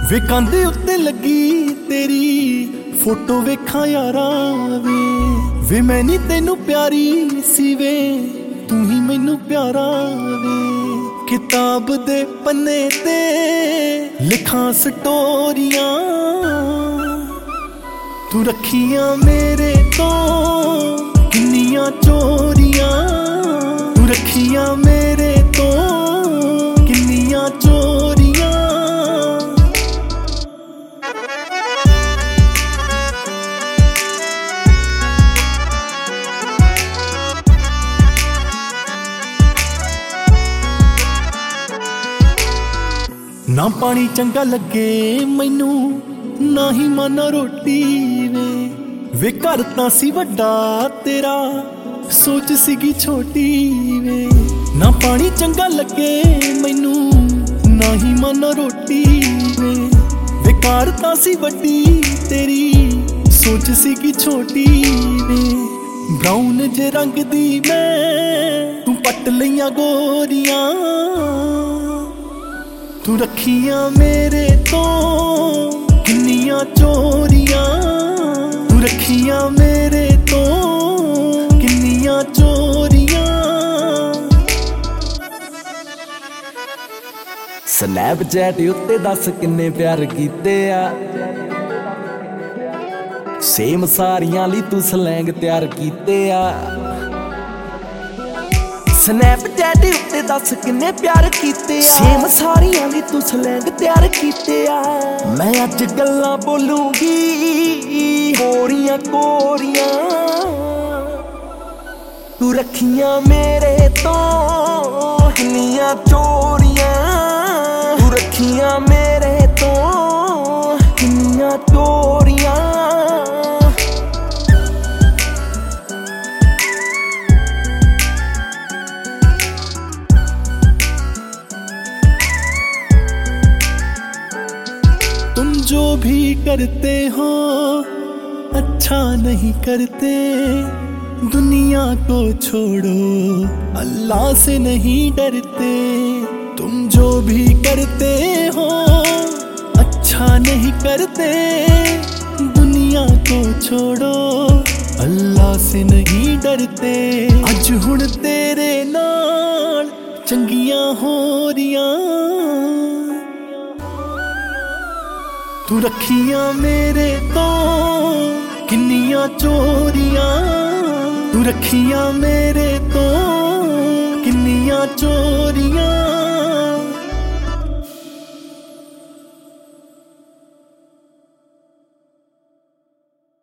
वे कांधे उत्ते लगी तेरी फोटो वेखा यारा वे मैं नी तेनू प्यारी सी वे तू ही मैनू प्यारा वे किताब दे पन्ने ते लिखां स्टोरियां तू रखियां मेरे तो किन्नियां चोरियां तू रखियां मेरे तो किन्नियां चोरियां ना पानी चंगा लगे मैनू ना ही माना रोटी वे घर तां सी वड्डा तेरा सोच सीगी छोटी वे ना पानी चंगा लगे मैनू ना ही माना रोटी वे घर तां सी वड्डी तेरी सोच सीगी छोटी वे ब्राउन जे रंग दी मैं तू पट लियां गोरियां तू रखियां मेरे तो किन्नियां चोरियां तू रखियां मेरे तो किन्नियां चोरियां स्नैपचैट उत्ते दस किन्ने प्यार कीते आ सेम सारियां ली तू स्लैंग तैयार कीते आ स्नैपचैट उत्ते दस किन्ने प्यार कीते आ सेम सारियां ली तू स्लैंग तैयार कीते आ मैं अज गल्लां बोलूंगी कोरियां कोरियां तू रखियां मेरे तो किन्नियां चोरियां तू रखियां मेरे तो किन्नियां चोरियां तुम जो भी करते हो अच्छा नहीं करते दुनिया को छोड़ो अल्लाह से नहीं डरते तुम जो भी करते हो अच्छा नहीं करते दुनिया को छोड़ो अल्लाह से नहीं डरते अज हुण तेरे नाल चंगियां हो रियां तू रखियां मेरे तो किन्नियां चोरियां तू रखियां मेरे तो किन्नियां चोरियां।